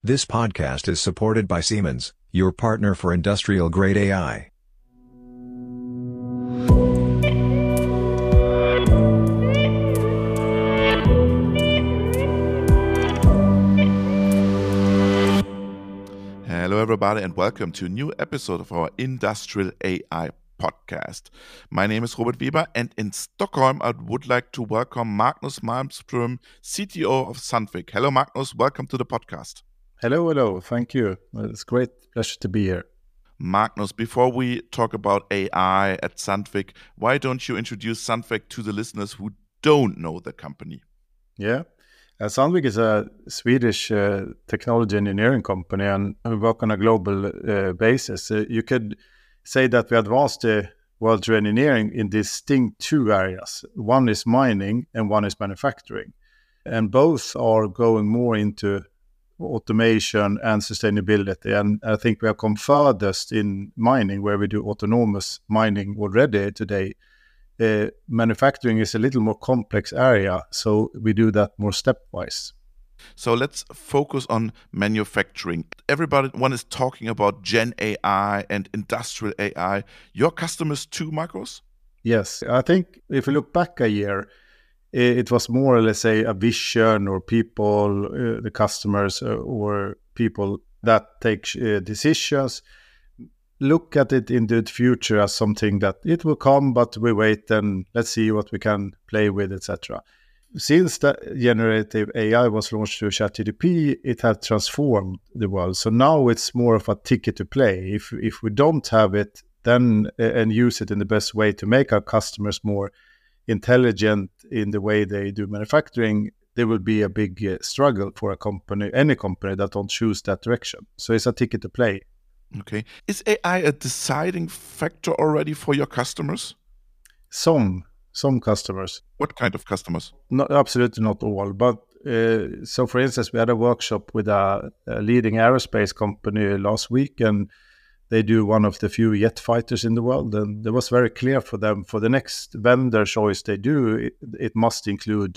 This podcast is supported by Siemens, your partner for industrial-grade AI. Hello everybody and welcome to a new episode of our Industrial AI podcast. My name is Robert Weber and in Stockholm I would like to welcome Magnus Malmström, CTO of Sandvik. Hello Magnus, welcome to the podcast. Hello. Thank you. It's a great pleasure to be here. Magnus, before we talk about AI at Sandvik, why don't you introduce Sandvik to the listeners who don't know the company? Yeah. Sandvik is a Swedish technology engineering company and we work on a global basis. You could say that we advance the world through engineering in distinct two areas. One is mining and one is manufacturing. And both are going more into automation and sustainability. And I think we have come furthest in mining, where we do autonomous mining already today. Manufacturing is a little more complex area, so we do that more stepwise. So let's focus on manufacturing. Everyone is talking about Gen AI and industrial AI. Your customers too, Marcos? Yes, I think if you look back a year, it was more, let's say, a vision or people, the customers or people that take decisions, look at it in the future as something that it will come, but we wait and let's see what we can play with, etc. Since the generative AI was launched through ChatGPT, it has transformed the world. So now it's more of a ticket to play. If we don't have it, then and use it in the best way to make our customers more intelligent in the way they do manufacturing, there will be a big struggle for a company, any company that don't choose that direction. So it's a ticket to play. Okay. Is AI a deciding factor already for your customers? Some customers. What kind of customers? Not absolutely not all, but so for instance, we had a workshop with a leading aerospace company last week, and they do one of the few jet fighters in the world, and it was very clear for them for the next vendor choice they do, it must include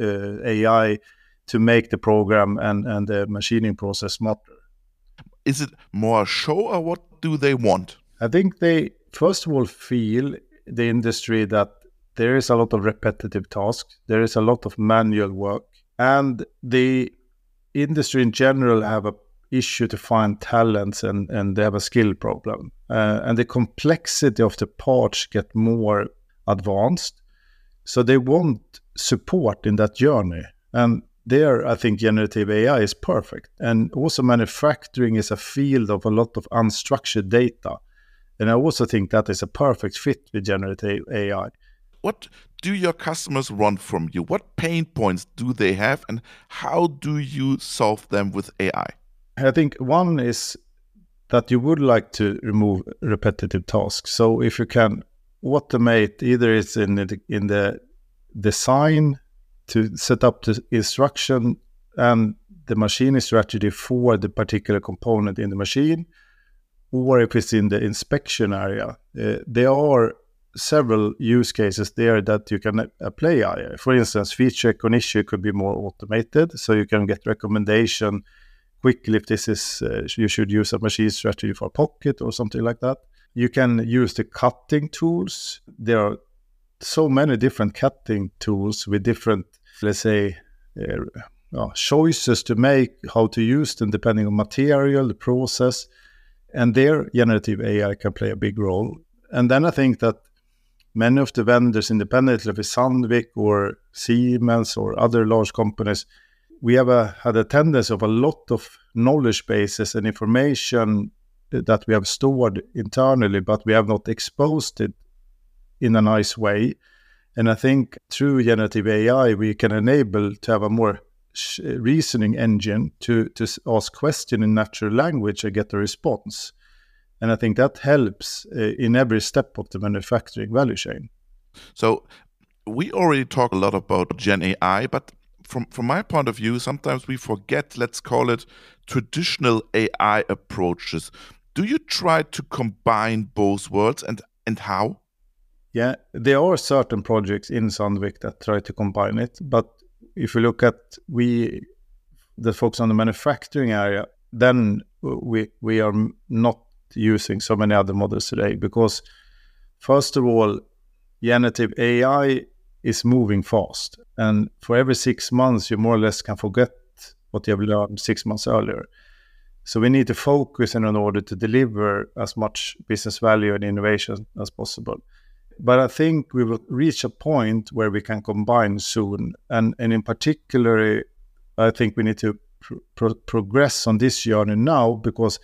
AI to make the program and the machining process smarter. Is it more a show or what do they want? I think they, first of all, feel the industry that there is a lot of repetitive tasks, there is a lot of manual work, and the industry in general have a issue to find talents and they have a skill problem. And the complexity of the parts get more advanced. So they want support in that journey. And there, I think generative AI is perfect. And also manufacturing is a field of a lot of unstructured data. And I also think that is a perfect fit with generative AI. What do your customers want from you? What pain points do they have and how do you solve them with AI? I think one is that you would like to remove repetitive tasks. So if you can automate, either it's in the design to set up the instruction and the machining strategy for the particular component in the machine, or if it's in the inspection area, there are several use cases there that you can apply AI. For instance, feature check on issue could be more automated, so you can get recommendation quickly if this is you should use a machine strategy for a pocket or something like that. You can use the cutting tools. There are so many different cutting tools with different, let's say, choices to make how to use them depending on material, the process, and there generative AI can play a big role. And then I think that many of the vendors, independently of Sandvik or Siemens or other large companies, we have had a tendency of a lot of knowledge bases and information that we have stored internally, but we have not exposed it in a nice way. And I think through generative AI, we can enable to have a more reasoning engine to ask questions in natural language and get a response. And I think that helps in every step of the manufacturing value chain. So we already talked a lot about Gen AI, but from my point of view, sometimes we forget, let's call it, traditional AI approaches. Do you try to combine both worlds and how? Yeah, there are certain projects in Sandvik that try to combine it. But if you look at, that focus on the manufacturing area, then we are not using so many other models today, because first of all, generative AI is moving fast, and for every 6 months you more or less can forget what you have learned 6 months earlier. So we need to focus in order to deliver as much business value and innovation as possible. But I think we will reach a point where we can combine soon, and in particular, I think we need to progress on this journey now, because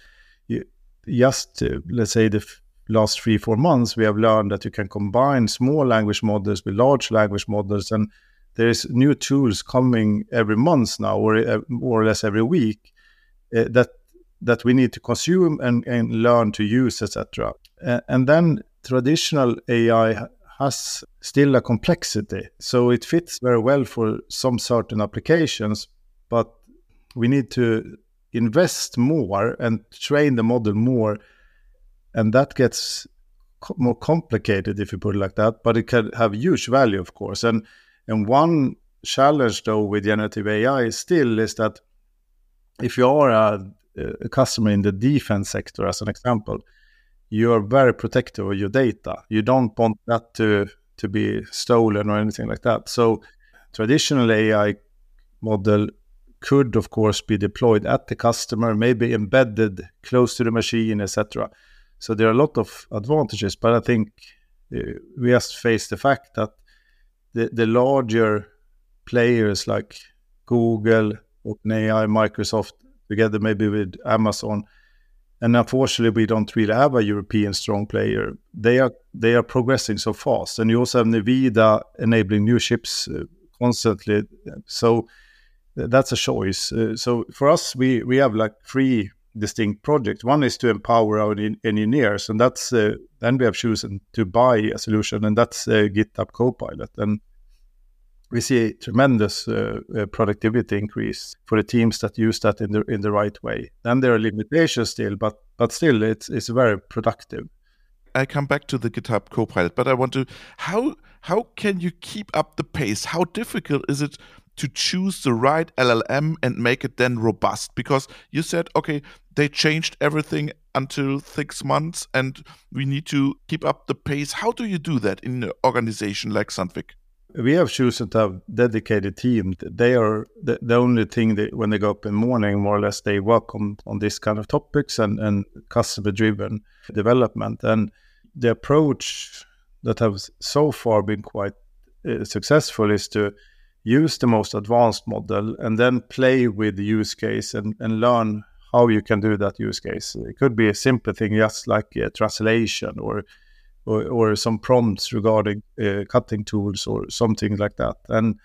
let's say the last 3-4 months, we have learned that you can combine small language models with large language models, and there's new tools coming every month now, or more or less every week, that we need to consume and learn to use, etc. And then traditional AI has still a complexity, so it fits very well for some certain applications, but we need to invest more and train the model more, and that gets more complicated, if you put it like that, but it can have huge value, of course. And one challenge, though, with generative AI still is that if you are a customer in the defense sector, as an example, you are very protective of your data. You don't want that to be stolen or anything like that. So traditional AI model could, of course, be deployed at the customer, maybe embedded close to the machine, etc. So there are a lot of advantages, but I think we just face the fact that the larger players like Google, OpenAI, Microsoft, together maybe with Amazon, and unfortunately we don't really have a European strong player. They are progressing so fast, and you also have NVIDIA enabling new chips constantly. So that's a choice. So for us, we have like 3 distinct projects. One is to empower our engineers, and that's then we have chosen to buy a solution, and that's GitHub Copilot. And we see a tremendous productivity increase for the teams that use that in the right way. Then there are limitations still, but still it's very productive. I come back to the GitHub Copilot, but I want to, how can you keep up the pace? How difficult is it to choose the right LLM and make it then robust? Because you said, okay, they changed everything until 6 months and we need to keep up the pace. How do you do that in an organization like Sandvik? We have chosen to have dedicated team. They are the only thing that when they go up in the morning, more or less, they work on this kind of topics and customer-driven development. And the approach that has so far been quite successful is to use the most advanced model and then play with the use case and learn how you can do that use case. It could be a simple thing, just like a translation or some prompts regarding cutting tools or something like that. And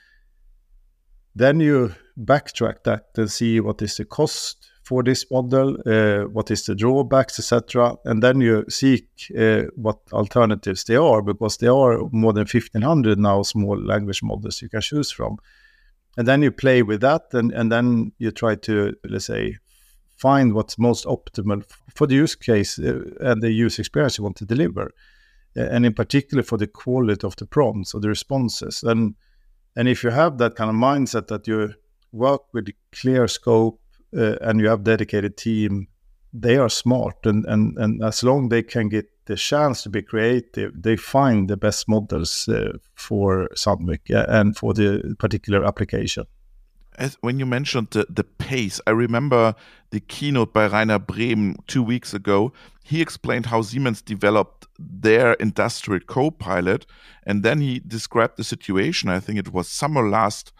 then you backtrack that and see what is the cost for this model, what is the drawbacks, etc. And then you seek what alternatives there are, because there are more than 1,500 now small language models you can choose from. And then you play with that, and then you try to, let's say, find what's most optimal for the use case and the user experience you want to deliver. And in particular for the quality of the prompts or the responses. And if you have that kind of mindset that you work with a clear scope and you have dedicated team, they are smart. And as long as they can get the chance to be creative, they find the best models for Sandvik and for the particular application. When you mentioned the pace, I remember the keynote by Rainer Brehm 2 weeks ago. He explained how Siemens developed their industrial Copilot, and then he described the situation. I think it was summer last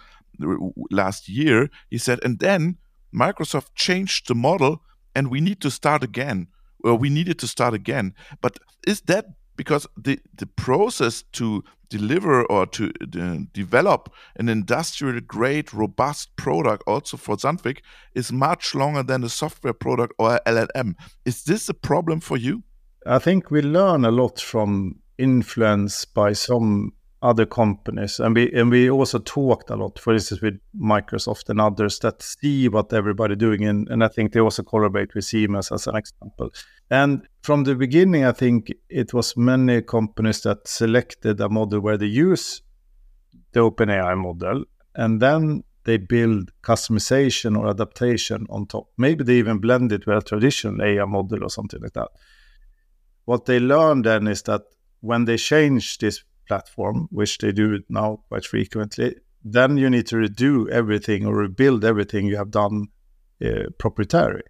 year. He said, and then Microsoft changed the model, and we need to start again. Or we needed to start again. But is that because the process to deliver or to develop an industrial grade, robust product also for Sandvik is much longer than a software product or a LLM? Is this a problem for you? I think we learn a lot from influence by some other companies, and we also talked a lot, for instance, with Microsoft and others that see what everybody doing, and I think they also collaborate with Siemens as an example. And from the beginning, I think it was many companies that selected a model where they use the OpenAI model, and then they build customization or adaptation on top. Maybe they even blend it with a traditional AI model or something like that. What they learn then is that when they change this platform, which they do now quite frequently, then you need to redo everything or rebuild everything you have done proprietary,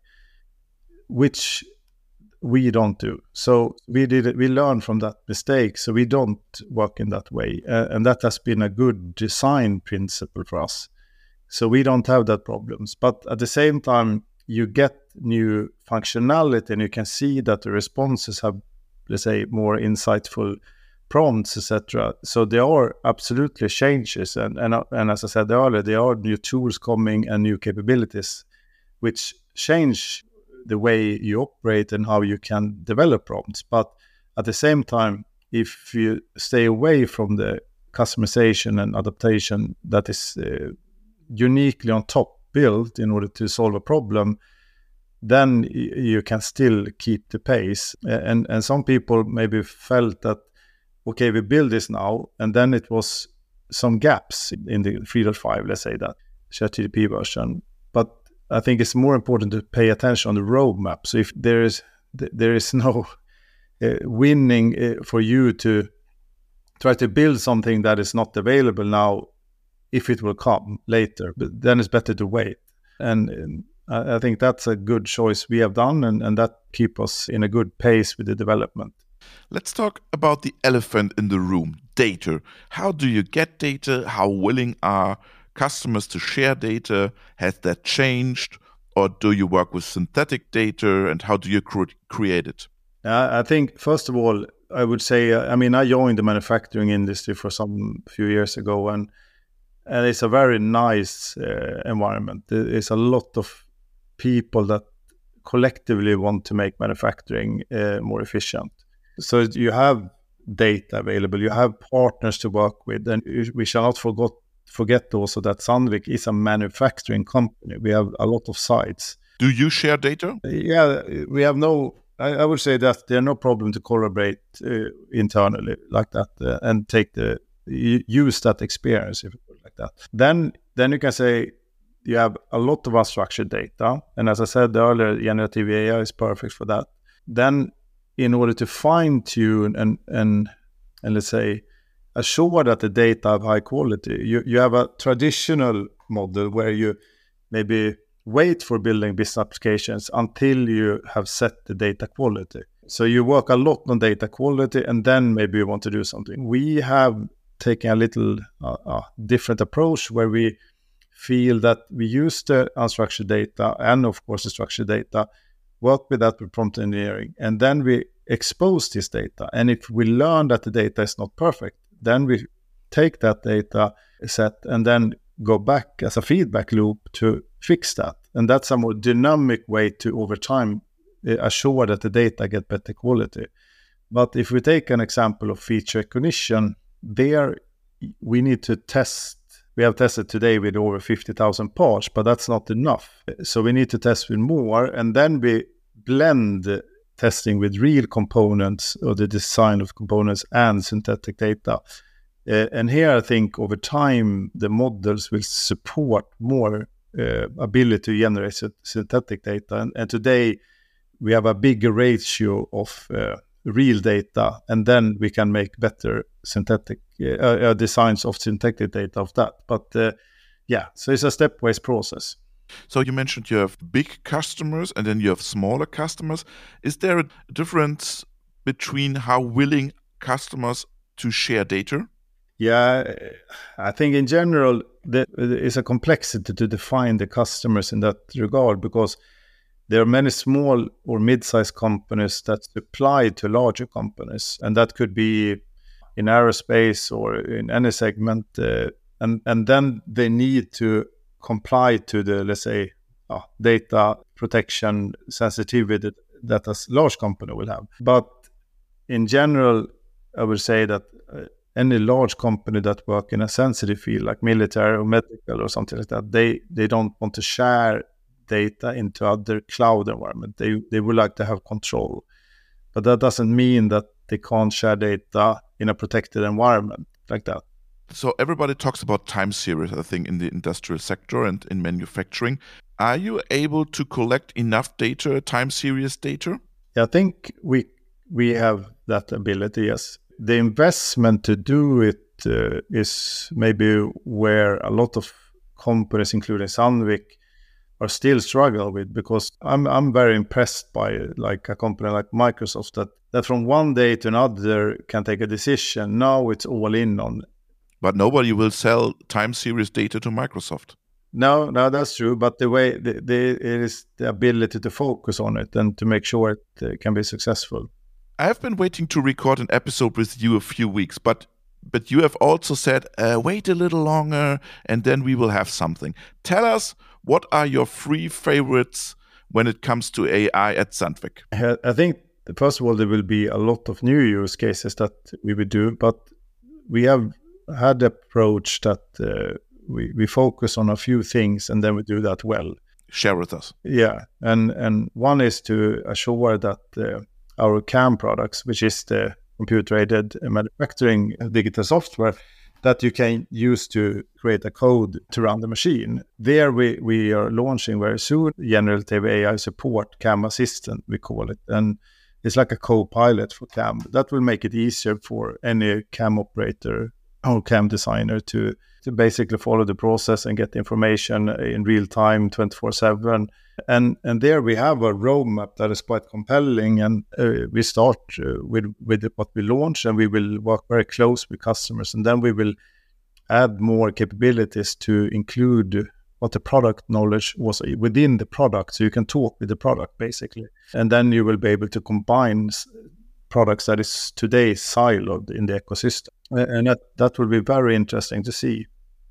which we don't do. So we learn from that mistake. So we don't work in that way. And that has been a good design principle for us. So we don't have that problems. But at the same time, you get new functionality and you can see that the responses have, let's say, more insightful prompts, etc. So there are absolutely changes. And as I said earlier, there are new tools coming and new capabilities which change the way you operate and how you can develop prompts. But at the same time, if you stay away from the customization and adaptation that is uniquely on top built in order to solve a problem, then you can still keep the pace. And some people maybe felt that, okay, we build this now, and then it was some gaps in the 3.5, let's say that, ChatGPT version. But I think it's more important to pay attention on the roadmap. So if there is no winning for you to try to build something that is not available now, if it will come later, but then it's better to wait. And I think that's a good choice we have done, and that keeps us in a good pace with the development. Let's talk about the elephant in the room, data. How do you get data? How willing are customers to share data? Has that changed? Or do you work with synthetic data, and how do you create it? I think, first of all, I would say, I joined the manufacturing industry for some few years ago, and it's a very nice environment. There's a lot of people that collectively want to make manufacturing more efficient. So you have data available, you have partners to work with, and we shall not forget also that Sandvik is a manufacturing company. We have a lot of sites. Do you share data? Yeah, we have I would say that there are no problem to collaborate internally like that and use that experience, if you put it like that. Then you can say you have a lot of unstructured data. And as I said earlier, generative AI is perfect for that. Then in order to fine tune and let's say assure that the data have high quality, you have a traditional model where you maybe wait for building business applications until you have set the data quality. So you work a lot on data quality, and then maybe you want to do something. We have taken a little different approach where we feel that we use the unstructured data and of course the structured data, work with that with prompt engineering, and then we expose this data. And if we learn that the data is not perfect, then we take that data set and then go back as a feedback loop to fix that. And that's a more dynamic way to, over time, assure that the data get better quality. But if we take an example of feature recognition, there we need to test. We have tested today with over 50,000 parts, but that's not enough. So we need to test with more, and then we blend testing with real components or the design of components and synthetic data. And here I think over time the models will support more ability to generate synthetic data. And today we have a bigger ratio of real data, and then we can make better synthetic designs of synthetic data of that. But so it's a stepwise process. So you mentioned you have big customers and then you have smaller customers. Is there a difference between how willing customers to share data? Yeah, I think in general there is a complexity to define the customers in that regard, because there are many small or mid-sized companies that supply to larger companies, and that could be in aerospace or in any segment, and then they need to comply to the, let's say, data protection sensitivity that a large company will have. But in general, I would say that any large company that work in a sensitive field like military or medical or something like that, they don't want to share data into other cloud environment. They would like to have control. But that doesn't mean that they can't share data in a protected environment like that. So everybody talks about time series, I think, in the industrial sector and in manufacturing. Are you able to collect enough data, time series data? Yeah, I think we have that ability, yes. The investment to do it is maybe where a lot of companies, including Sandvik, are still struggle with, because I'm very impressed by like a company like Microsoft that from one day to another can take a decision. Now it's all in on. But nobody will sell time series data to Microsoft. No, that's true. But the way it is the ability to focus on it and to make sure it can be successful. I've been waiting to record an episode with you a few weeks, but you have also said, wait a little longer and then we will have something. Tell us, what are your 3 favorites when it comes to AI at Sandvik? I think, first of all, there will be a lot of new use cases that we will do, but we have had the approach that we focus on a few things and then we do that well. Share with us. Yeah, and one is to assure that our CAM products, which is the computer-aided manufacturing digital software that you can use to create a code to run the machine. There we are launching very soon generative AI support, CAM assistant we call it, and it's like a co-pilot for CAM. That will make it easier for any CAM operator or CAM designer to basically follow the process and get information in real time 24/7. And there we have a roadmap that is quite compelling, and we start with what we launch, and we will work very close with customers, and then we will add more capabilities to include what the product knowledge was within the product, so you can talk with the product basically, and then you will be able to combine products that is today siloed in the ecosystem, and that will be very interesting to see.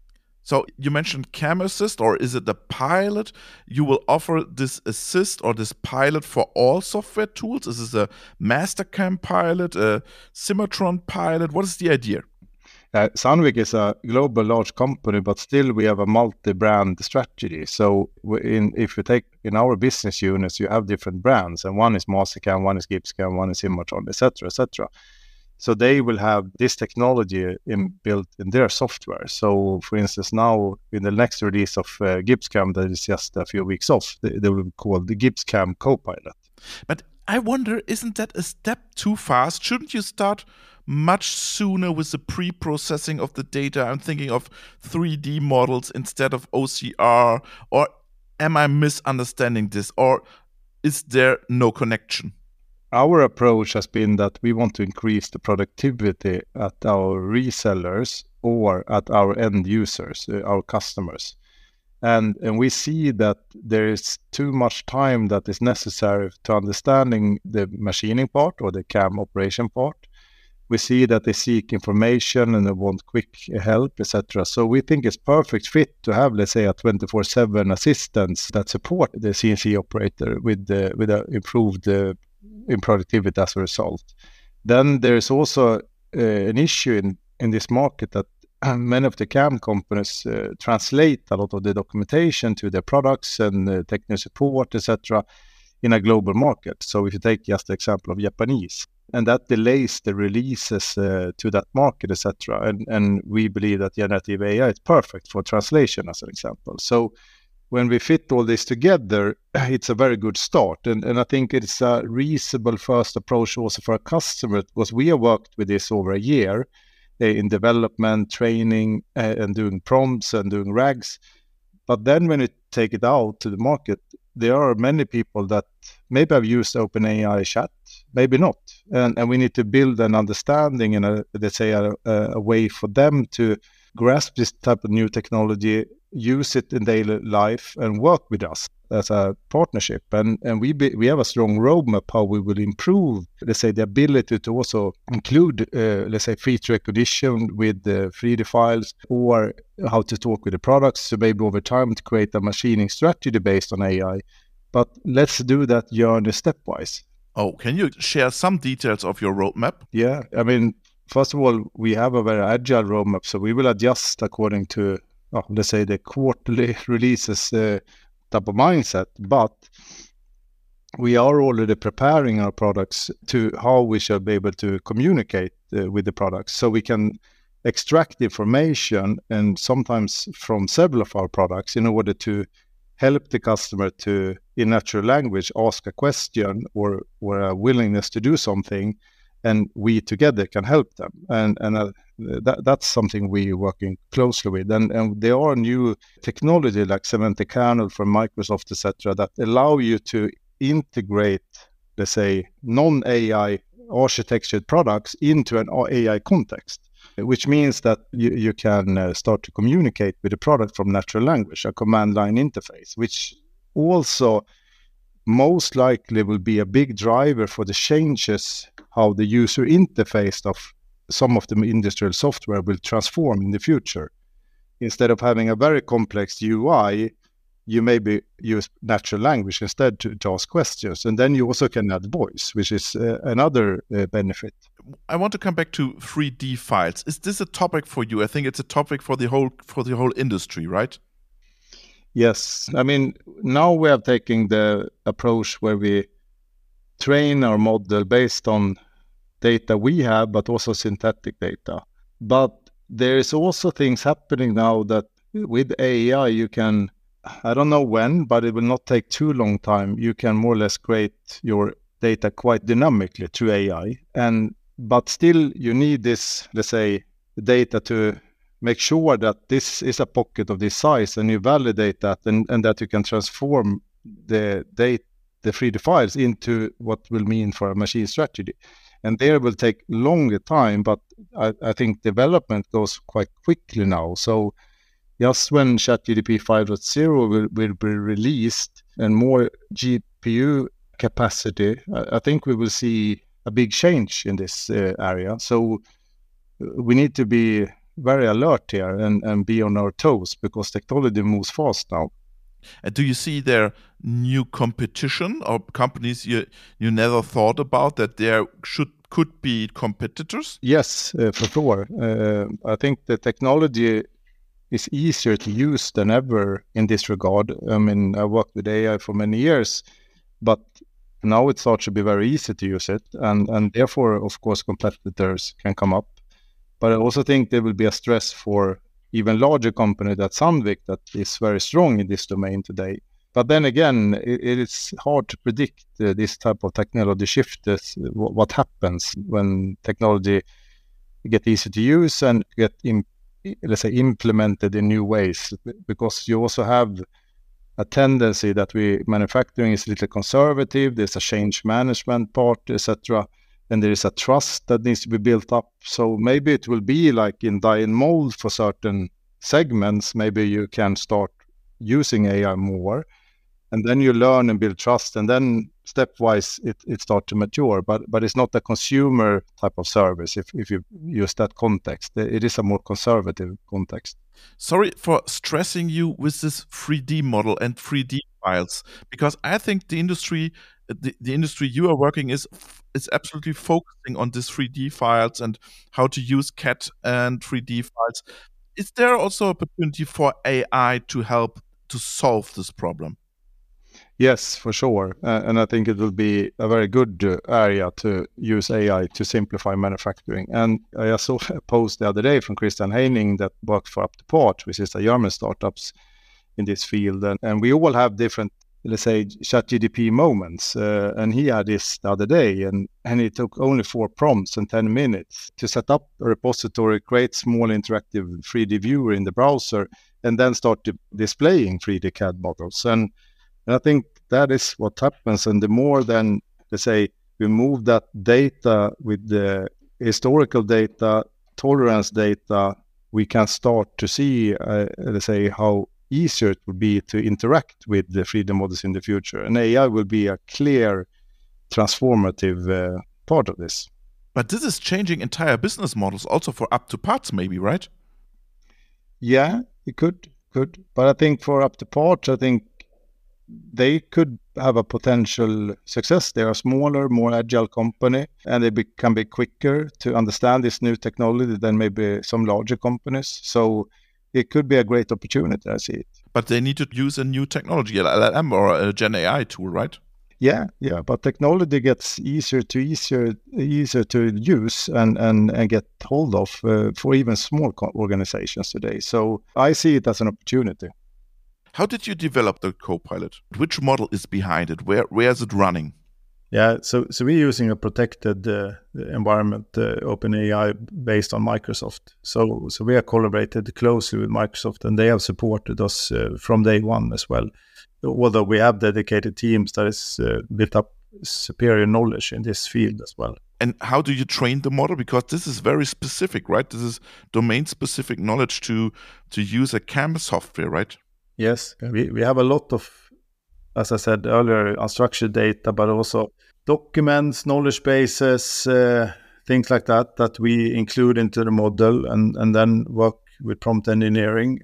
So you mentioned CAM Assist, or is it the pilot? You will offer this assist or this pilot for all software tools? Is this a Mastercam pilot, a Cimatron pilot? What is the idea? Sandvik is a global large company, but still we have a multi-brand strategy. So if you take in our business units, you have different brands, and one is Mastercam, one is GibbsCAM, one is Cimatron, etc., etc. So they will have this technology built in their software. So, for instance, now in the next release of GibbsCAM that is just a few weeks off, they will be called the GibbsCAM Copilot. But I wonder, isn't that a step too fast? Shouldn't you start much sooner with the pre-processing of the data? I'm thinking of 3D models instead of OCR. Or am I misunderstanding this? Or is there no connection? Our approach has been that we want to increase the productivity at our resellers or at our end users, our customers. And we see that there is too much time that is necessary to understanding the machining part or the CAM operation part. We see that they seek information and they want quick help, etc. So we think it's perfect fit to have, let's say, a 24/7 assistants that support the CNC operator with a improved in productivity as a result. Then there is also an issue in this market that many of the CAM companies translate a lot of the documentation to their products and technical support, etc., in a global market. So if you take just the example of Japanese, and that delays the releases to that market, etc. And we believe that generative AI is perfect for translation, as an example. So when we fit all this together, it's a very good start. And I think it's a reasonable first approach also for a customer, because we have worked with this over a year in development, training, and doing prompts and doing RAGs. But then when you take it out to the market, there are many people that maybe have used OpenAI chat, maybe not. And we need to build an understanding and let's say a way for them to grasp this type of new technology, use it in daily life, and work with us as a partnership. And we have a strong roadmap how we will improve, let's say, the ability to also include, let's say, feature recognition with the 3D files, or how to talk with the products, so maybe over time to create a machining strategy based on AI. But let's do that journey stepwise. Oh, can you share some details of your roadmap? Yeah, I mean, first of all, we have a very agile roadmap, so we will adjust according to, let's say, the quarterly releases type of mindset. But we are already preparing our products to how we shall be able to communicate with the products, so we can extract information, and sometimes from several of our products, in order to help the customer to, in natural language, ask a question or a willingness to do something, and we together can help them. And that's something we're working closely with. And there are new technology like Semantic Kernel from Microsoft, etc., that allow you to integrate, let's say, non-AI architectured products into an AI context, which means that you can start to communicate with the product from natural language, a command line interface, which also most likely will be a big driver for the changes how the user interface of some of the industrial software will transform in the future. Instead of having a very complex UI, you maybe use natural language instead to ask questions. And then you also can add voice, which is another benefit. I want to come back to 3D files. Is this a topic for you? I think it's a topic for the whole industry, right? Yes. I mean, now we are taking the approach where we train our model based on data we have, but also synthetic data. But there is also things happening now that with AI, you can, I don't know when, but it will not take too long time. You can more or less create your data quite dynamically through AI. But still you need this, let's say, data to make sure that this is a pocket of this size, and you validate that, and that you can transform the 3D files into what will mean for a machine strategy. And there will take longer time, but I think development goes quite quickly now. So just when ChatGPT 5.0 will be released and more GPU capacity, I think we will see a big change in this area. So we need to be very alert here and be on our toes, because technology moves fast now. And do you see there new competition or companies you never thought about that there could be competitors? Yes, for sure. I think the technology is easier to use than ever in this regard. I mean, I worked with AI for many years, but now it starts to be very easy to use it, and therefore, of course, competitors can come up. But I also think there will be a stress for even larger company that Sandvik, that is very strong in this domain today. But then again, it is hard to predict this type of technology shift, what happens when technology get easy to use and get, let's say, implemented in new ways, because you also have a tendency that manufacturing is a little conservative, there's a change management part, etc., and there is a trust that needs to be built up. So maybe it will be like in die and mold for certain segments. Maybe you can start using AI more, and then you learn and build trust, and then stepwise it starts to mature. But it's not a consumer type of service if you use that context. It is a more conservative context. Sorry for stressing you with this 3D model and 3D files, because I think the industry you are working is absolutely focusing on this 3D files and how to use CAD and 3D files. Is there also opportunity for AI to help to solve this problem? Yes, for sure. And I think it will be a very good area to use AI to simplify manufacturing. And I saw a post the other day from Christian Heining that works for UpToPart, which is a German startups in this field. And we all have different, let's say, ChatGPT moments. And he had this the other day, and it took only 4 prompts and 10 minutes to set up a repository, create small interactive 3D viewer in the browser, and then start displaying 3D CAD models. And I think that is what happens. And the more then, let's say, we move that data with the historical data, tolerance data, we can start to see, let's say, how easier it would be to interact with the 3D models in the future. And AI will be a clear transformative part of this. But this is changing entire business models also for UpToPart maybe, right? Yeah, it could. But I think for UpToPart, I think they could have a potential success. They are a smaller, more agile company, and they can be quicker to understand this new technology than maybe some larger companies. So it could be a great opportunity, I see it. But they need to use a new technology, a LLM or a Gen AI tool, right? Yeah, but technology gets easier to use and get hold of for even small organizations today. So I see it as an opportunity. How did you develop the Copilot? Which model is behind it? Where is it running? Yeah, so we're using a protected environment, OpenAI, based on Microsoft. So we have collaborated closely with Microsoft, and they have supported us from day one as well. Although we have dedicated teams that is built up superior knowledge in this field as well. And how do you train the model? Because this is very specific, right? This is domain-specific knowledge to use a CAM software, right? Yes, we have a lot of, as I said earlier, unstructured data, but also documents, knowledge bases, things like that we include into the model and then work with prompt engineering.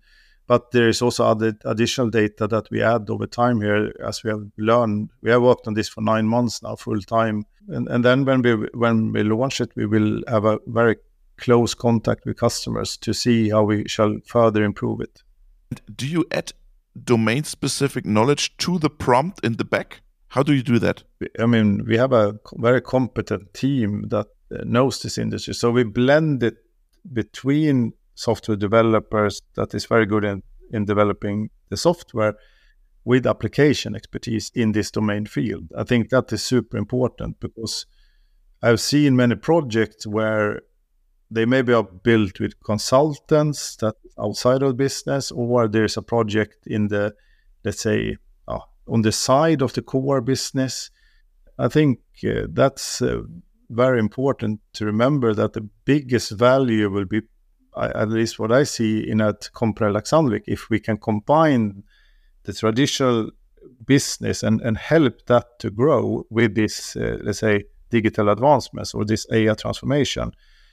But there is also other additional data that we add over time here as we have learned. We have worked on this for 9 months now, full time. And then when we launch it, we will have a very close contact with customers to see how we shall further improve it. Do you add domain-specific knowledge to the prompt in the back? How do you do that? I mean, we have a very competent team that knows this industry. So we blend it between software developers that is very good in developing the software with application expertise in this domain field. I think that is super important because I've seen many projects where they maybe are built with consultants that outside of business, or there's a project in the, let's say, on the side of the core business. I think that's very important to remember that the biggest value will be, at least what I see in a company like Sandvik, if we can combine the traditional business and help that to grow with this, let's say, digital advancements or this AI transformation.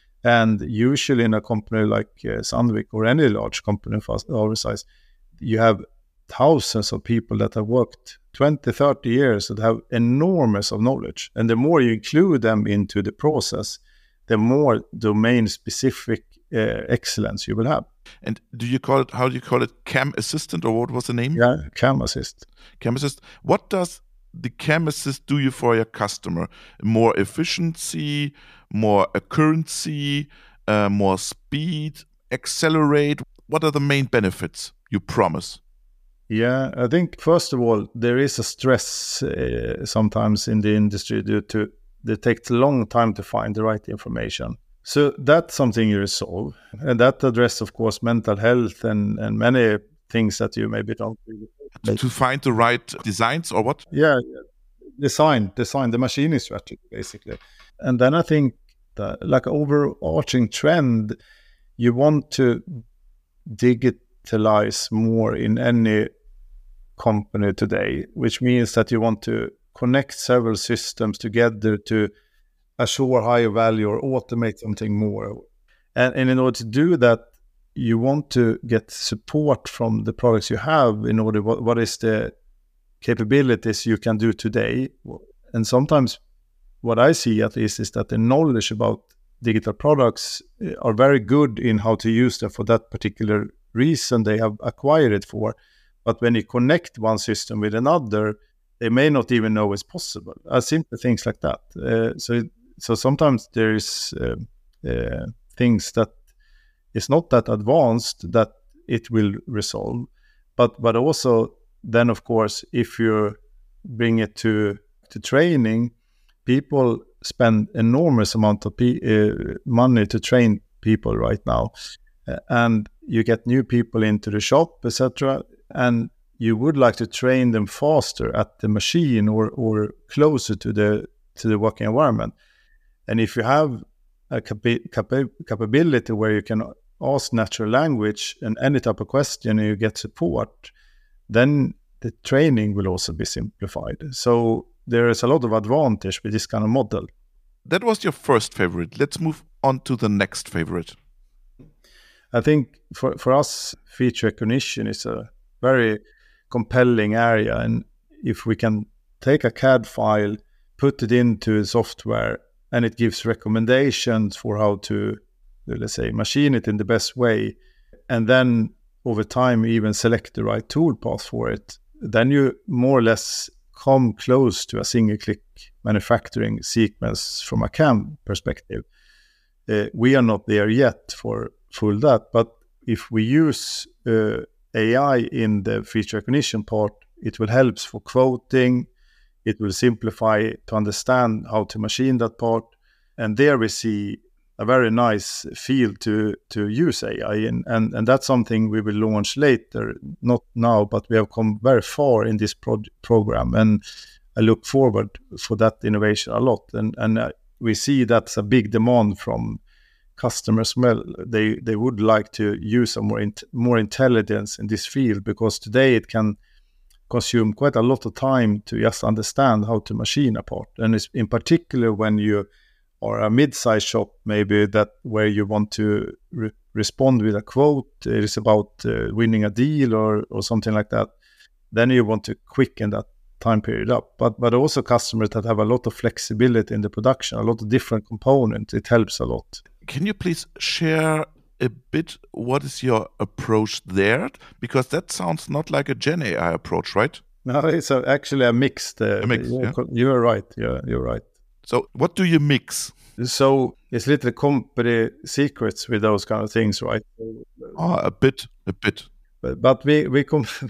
And usually in a company like Sandvik or any large company of our size, you have thousands of people that have worked 20, 30 years that have enormous of knowledge. And the more you include them into the process, the more domain-specific excellence you will have. And how do you call it, CAM Assistant, or what was the name? Yeah, CAM Assist. CAM Assist. What does the CAM Assist do you for your customer? More efficiency, more accuracy, more speed, accelerate? What are the main benefits you promise? Yeah, I think first of all, there is a stress sometimes in the industry due to it takes a long time to find the right information. So that's something you resolve. And that addresses, of course, mental health and many things that you maybe don't really... To find the right designs or what? Yeah, design the machining strategy, basically. And then I think that, like, overarching trend, you want to digitalize more in any company today, which means that you want to connect several systems together to assure higher value or automate something more. And in order to do that, you want to get support from the products you have in order what is the capabilities you can do today. And sometimes what I see at least is that the knowledge about digital products are very good in how to use them for that particular reason they have acquired it for. But when you connect one system with another, they may not even know it's possible. Simple things like that. So sometimes there is things that is not that advanced that it will resolve. But also then, of course, if you bring it to training, people spend enormous amount of money to train people right now. And you get new people into the shop, etc. And you would like to train them faster at the machine or closer to the working environment. And if you have a capability where you can ask natural language and any type of question and you get support, then the training will also be simplified. So there is a lot of advantage with this kind of model. That was your first favorite. Let's move on to the next favorite. I think for us, feature recognition is a very compelling area. And if we can take a CAD file, put it into software, and it gives recommendations for how to, let's say, machine it in the best way, and then over time even select the right tool path for it, then you more or less come close to a single-click manufacturing sequence from a CAM perspective. We are not there yet for full that, but if we use AI in the feature recognition part, it will help for quoting. It will simplify to understand how to machine that part. And there we see a very nice field to use AI. And that's something we will launch later, not now, but we have come very far in this program. And I look forward for that innovation a lot. And we see that's a big demand from customers. Well, they would like to use a more intelligence in this field, because today it can consume quite a lot of time to just understand how to machine a part. And it's in particular when you are a mid-sized shop, maybe that where you want to respond with a quote, it is about winning a deal or something like that, then you want to quicken that time period up. But also customers that have a lot of flexibility in the production, a lot of different components, it helps a lot. Can you please share a bit what is your approach there? Because that sounds not like a Gen AI approach, right? No, it's actually a mixed. Yeah. You're right. Yeah, you're right. So what do you mix? So it's little company secrets with those kind of things, right? A bit. But we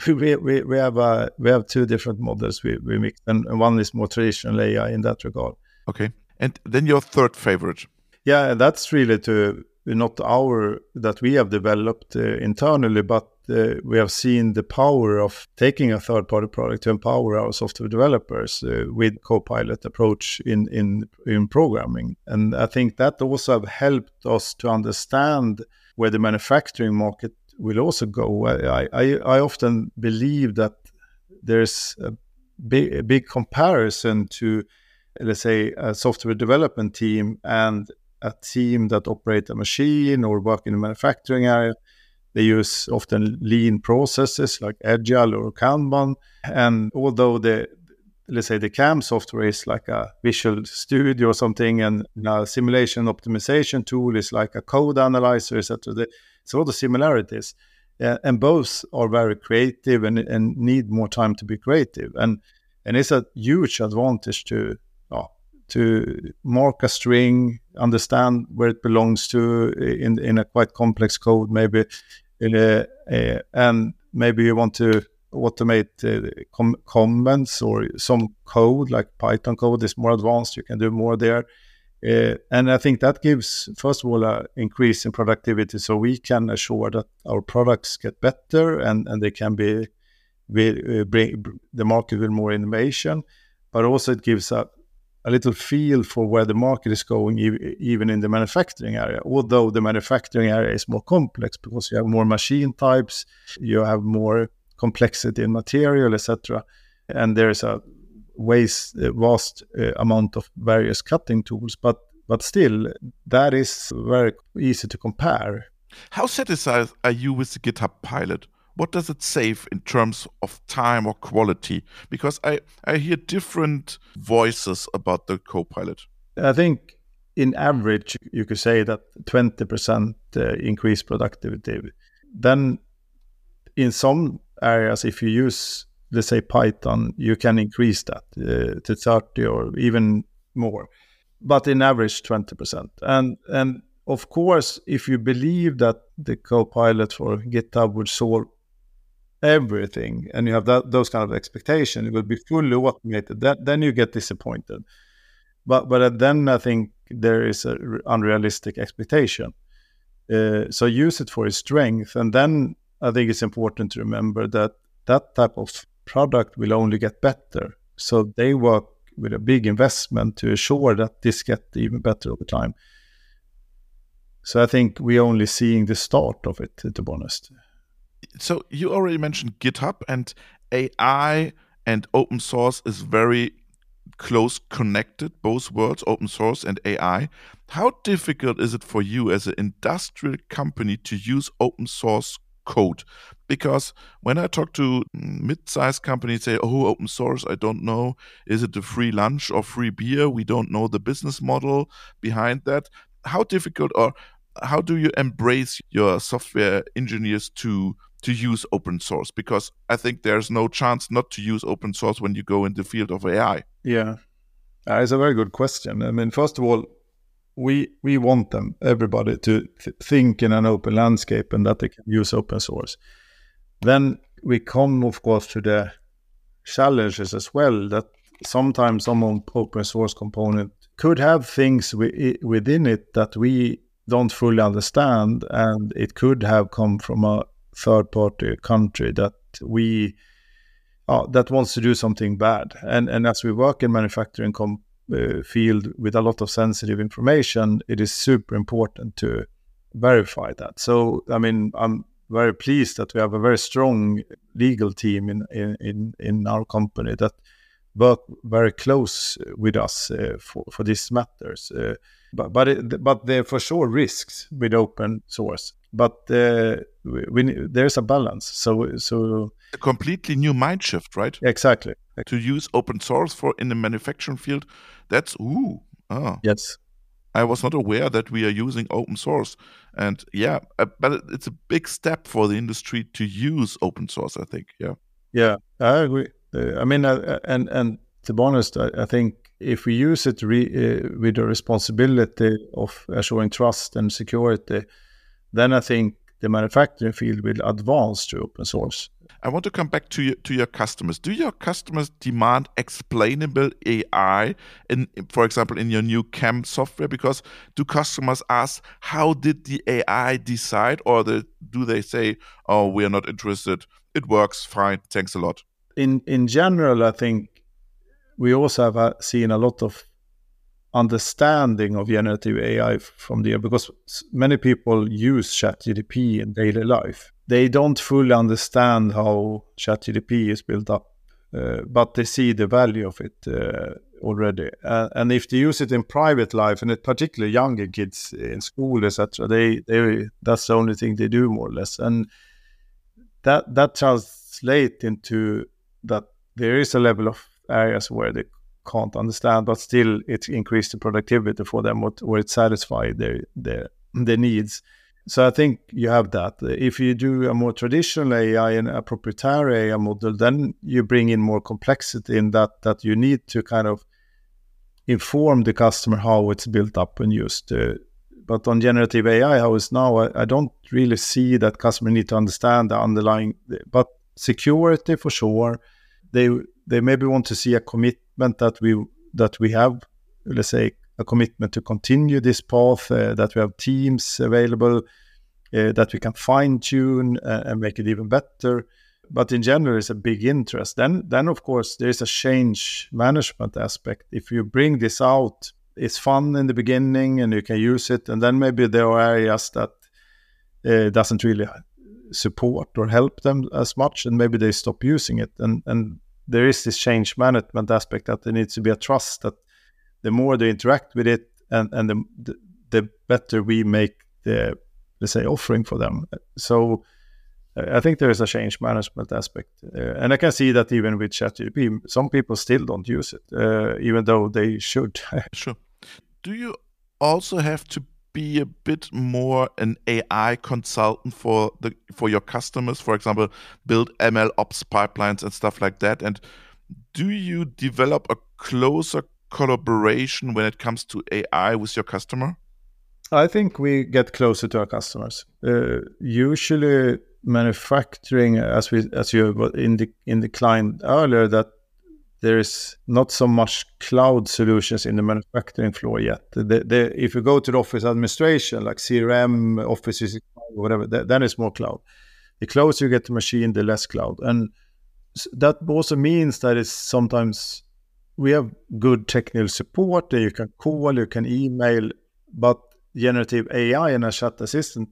have two different models we mix, and one is more traditional AI in that regard. Okay, and then your third favorite. Yeah, that's really not that we have developed internally, but we have seen the power of taking a third-party product to empower our software developers with Copilot approach in programming. And I think that also have helped us to understand where the manufacturing market will also go. I often believe that there's a big comparison to, let's say, a software development team and a team that operate a machine or work in the manufacturing area. They use often lean processes like Agile or Kanban. And although the CAM software is like a Visual Studio or something, and a simulation optimization tool is like a code analyzer, etc. There's a lot of similarities. And both are very creative and need more time to be creative. And it's a huge advantage to mark a string, understand where it belongs to in a quite complex code, maybe, and maybe you want to automate comments or some code, like Python code is more advanced, you can do more there. And I think that gives, first of all, an increase in productivity, so we can assure that our products get better and they can bring the market with more innovation, but also it gives a little feel for where the market is going, even in the manufacturing area, although the manufacturing area is more complex because you have more machine types, you have more complexity in material, etc. And there's a vast amount of various cutting tools, but still, that is very easy to compare. How satisfied are you with the GitHub pilot? What does it save in terms of time or quality? Because I hear different voices about the Copilot. I think in average, you could say that 20% increased productivity. Then in some areas, if you use, let's say, Python, you can increase that to 30 or even more. But in average, 20%. And of course, if you believe that the Copilot for GitHub would solve everything, and you have those kind of expectations, it will be fully automated, then you get disappointed. But then I think there is an unrealistic expectation. So use it for its strength. And then I think it's important to remember that type of product will only get better. So they work with a big investment to assure that this gets even better over time. So I think we're only seeing the start of it, to be honest. So you already mentioned GitHub, and AI and open source is very close connected, both worlds, open source and AI. How difficult is it for you as an industrial company to use open source code? Because when I talk to mid-sized companies, say, oh, open source, I don't know. Is it a free lunch or free beer? We don't know the business model behind that. How difficult, or how do you embrace your software engineers to to use open source? Because I think there's no chance not to use open source when you go in the field of AI. Yeah, it's a very good question. I mean, first of all, we want everybody to think in an open landscape and that they can use open source. Then we come, of course, to the challenges as well, that sometimes some open source component could have things within it that we don't fully understand, and it could have come from a third-party country that that wants to do something bad. And as we work in manufacturing field with a lot of sensitive information, it is super important to verify that. So, I mean, I'm very pleased that we have a very strong legal team in our company that work very close with us for these matters. But there are for sure risks with open source. But there's a balance. So a completely new mind shift, right? Exactly. To use open source in the manufacturing field, that's yes. I was not aware that we are using open source, and but it's a big step for the industry to use open source, I think. Yeah, I agree. I mean, and to be honest, I think if we use it with the responsibility of assuring trust and security, then I think the manufacturing field will advance to open source. I want to come back to your customers. Do your customers demand explainable AI, for example, in your new CAM software? Because do customers ask, how did the AI decide? Or do they say, oh, we are not interested, it works fine, thanks a lot? In general, I think we also have seen a lot of understanding of generative AI because many people use ChatGPT in daily life. They don't fully understand how ChatGPT is built up, but they see the value of it already. And if they use it in private life, and particularly younger kids in school, etc., that's the only thing they do, more or less. And that translates into that there is a level of areas where they can't understand, but still it increased the productivity for them, or it satisfied their needs. So I think you have that. If you do a more traditional AI and a proprietary AI model, then you bring in more complexity in that you need to kind of inform the customer how it's built up and used. But on generative AI, how it's now, I don't really see that customer need to understand the underlying, but security for sure. They maybe want to see a commitment that we have, let's say, a commitment to continue this path, that we have teams available, that we can fine-tune and make it even better. But in general, it's a big interest. Then of course, there is a change management aspect. If you bring this out, it's fun in the beginning and you can use it. And then maybe there are areas that doesn't really support or help them as much, and maybe they stop using it. And there is this change management aspect that there needs to be a trust that the more they interact with it and the better we make the, let's say, offering for them. So I think there is a change management aspect. And I can see that even with ChatGPT, some people still don't use it, even though they should. Sure. Do you also have to be a bit more an AI consultant for your customers? For example, build ML ops pipelines and stuff like that. And do you develop a closer collaboration when it comes to AI with your customer? I think we get closer to our customers. Usually, manufacturing, as you indicated earlier, that there is not so much cloud solutions in the manufacturing floor yet. If you go to the office administration, like CRM, Office 365, whatever, then it's more cloud. The closer you get to machine, the less cloud. And that also means that it's sometimes we have good technical support that you can call, you can email, but generative AI and a chat assistant,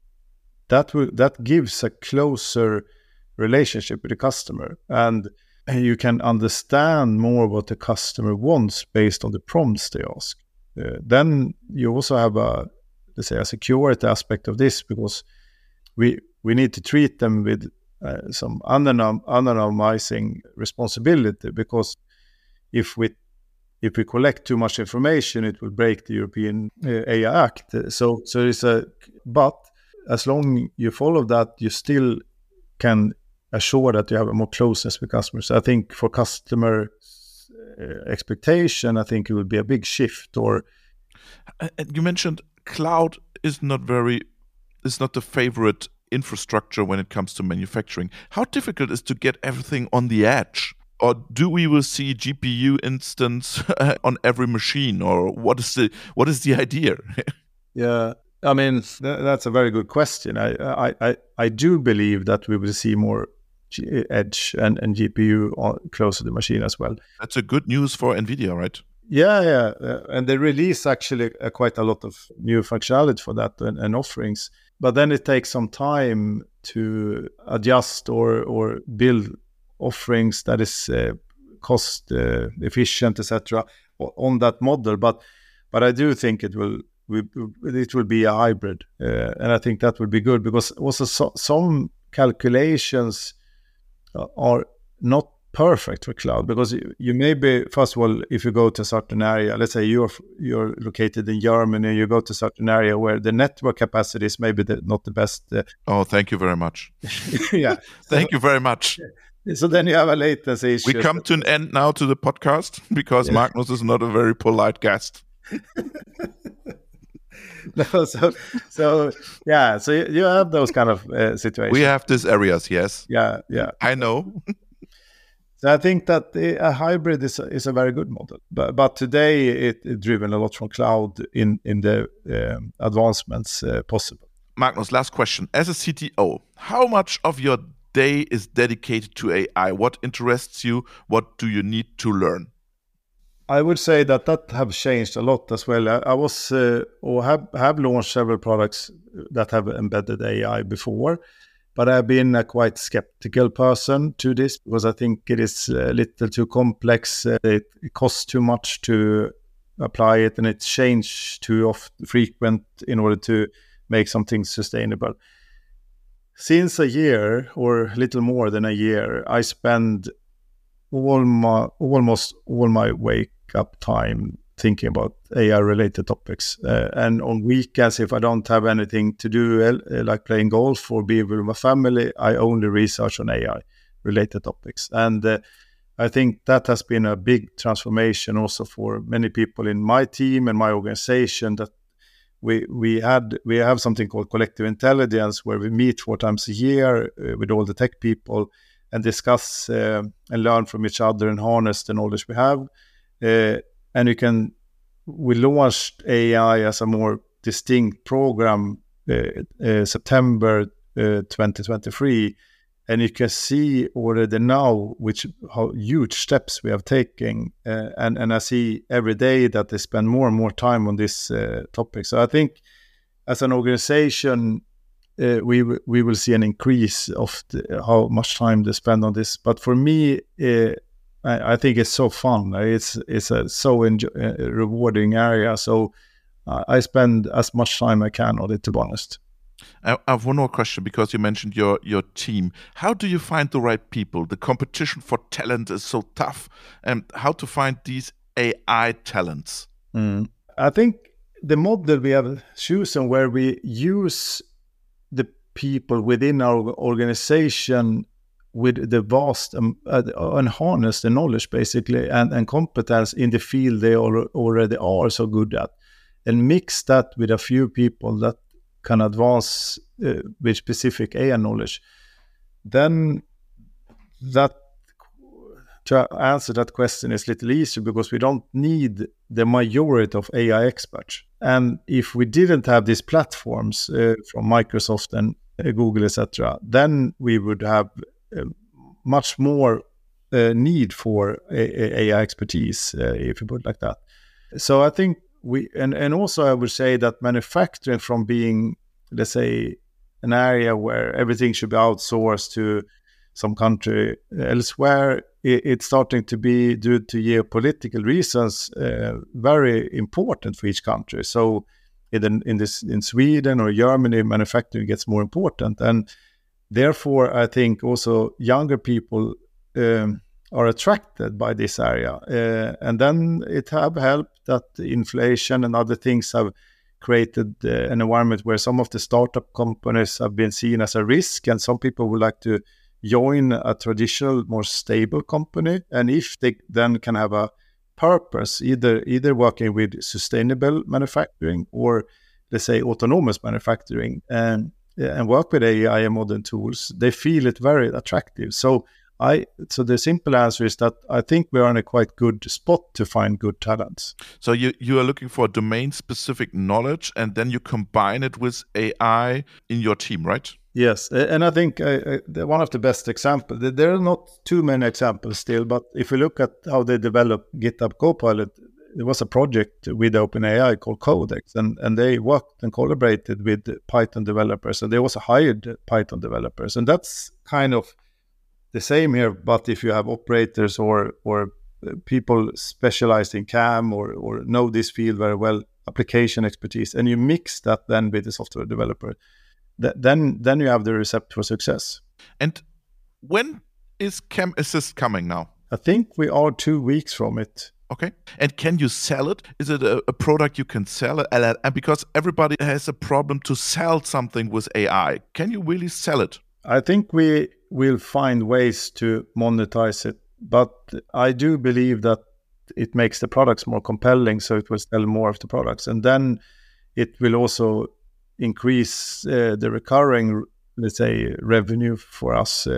that gives a closer relationship with the customer, and you can understand more what the customer wants based on the prompts they ask. Then you also have a security aspect of this, because we need to treat them with some anonymizing responsibility, because if we collect too much information, it will break the European AI Act. So it's but as long you follow that, you still can assure that you have a more closeness with customers. I think for customer expectation, I think it will be a big shift. Or you mentioned cloud is not the favorite infrastructure when it comes to manufacturing. How difficult is to get everything on the edge? Or do we will see GPU instance on every machine? Or what is the idea? Yeah, I mean, that's a very good question. I do believe that we will see more edge and GPU close to the machine as well. That's a good news for NVIDIA, right? Yeah. And they release actually quite a lot of new functionality for that and offerings. But then it takes some time to adjust or build offerings that is cost efficient, etc. on that model. But I do think it will be a hybrid, and I think that would be good, because also some calculations are not perfect for cloud, because you may be, first of all, if you go to a certain area, let's say you're located in Germany, you go to a certain area where the network capacity is maybe not the best. Oh, thank you very much. Yeah. Thank you very much. So then you have a latency issue. We come to an end now to the podcast, because Magnus is not a very polite guest. No, so you have those kind of situations. We have these areas, yes. Yeah. I know. So I think that a hybrid is a very good model, but today it's driven a lot from cloud in the advancements possible. Magnus, last question. As a CTO, how much of your day is dedicated to AI? What interests you? What do you need to learn? I would say that have changed a lot as well. I was or have launched several products that have embedded AI before, but I've been a quite skeptical person to this, because I think it is a little too complex. It costs too much to apply it, and it's changed too frequent in order to make something sustainable. Since a year, or a little more than a year, I spend almost all my wake up time thinking about AI related topics, and on weekends, if I don't have anything to do, like playing golf or be with my family, I only research on AI related topics. And I think that has been a big transformation also for many people in my team and my organization, that we have something called collective intelligence, where we meet 4 times a year with all the tech people and discuss and learn from each other and harness the knowledge we have. And we launched AI as a more distinct program September 2023, and you can see already now how huge steps we have taken, and I see every day that they spend more and more time on this topic. So I think as an organization, we will see an increase of how much time they spend on this. But for me, I think it's so fun. It's a so rewarding area. So I spend as much time I can on it, to be honest. I have one more question, because you mentioned your team. How do you find the right people? The competition for talent is so tough. And how to find these AI talents? I think the model we have chosen, where we use the people within our organization with the vast and harness the knowledge basically and competence in the field they already are so good at, and mix that with a few people that can advance with specific AI knowledge, then that to answer that question is a little easier, because we don't need the majority of AI experts. And if we didn't have these platforms from Microsoft and Google, etc., then we would have much more need for AI expertise, if you put it like that. So I think and also I would say that manufacturing, from being, let's say, an area where everything should be outsourced to some country elsewhere, it's starting to be, due to geopolitical reasons, very important for each country. So in Sweden or Germany, manufacturing gets more important, and therefore I think also younger people are attracted by this area, and then it have helped that inflation and other things have created an environment where some of the startup companies have been seen as a risk, and some people would like to join a traditional, more stable company. And if they then can have a purpose, either working with sustainable manufacturing or, let's say, autonomous manufacturing, and work with AI and modern tools, they feel it very attractive. So the simple answer is that I think we are in a quite good spot to find good talents. So you are looking for domain-specific knowledge, and then you combine it with AI in your team, right? Yes, and I think one of the best examples, there are not too many examples still, but if you look at how they developed GitHub Copilot, there was a project with OpenAI called Codex, and they worked and collaborated with Python developers, and they also hired Python developers. And that's kind of the same here, but if you have operators or people specialized in CAM or know this field very well, application expertise, and you mix that then with the software developer, then you have the recipe for success. And when is Chem Assist coming now? I think we are 2 weeks from it. Okay. And can you sell it? Is it a product you can sell? And because everybody has a problem to sell something with AI, can you really sell it? I think we will find ways to monetize it, but I do believe that it makes the products more compelling, so it will sell more of the products. And then it will also increase the recurring, let's say, revenue for us.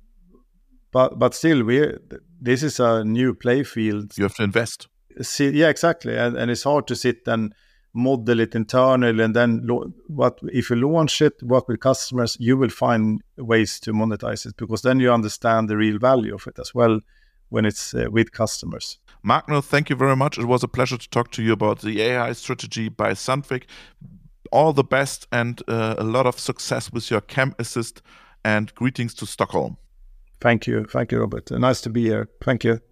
But still, this is a new play field. You have to invest. Yeah, exactly. And it's hard to sit and model it internally, and then if you launch it, work with customers, you will find ways to monetize it, because then you understand the real value of it as well when it's with customers. Magnus, thank you very much. It was a pleasure to talk to you about the AI strategy by Sandvik. All the best and a lot of success with your Chem Assist, and greetings to Stockholm. Thank you, Robert. Nice to be here. Thank you.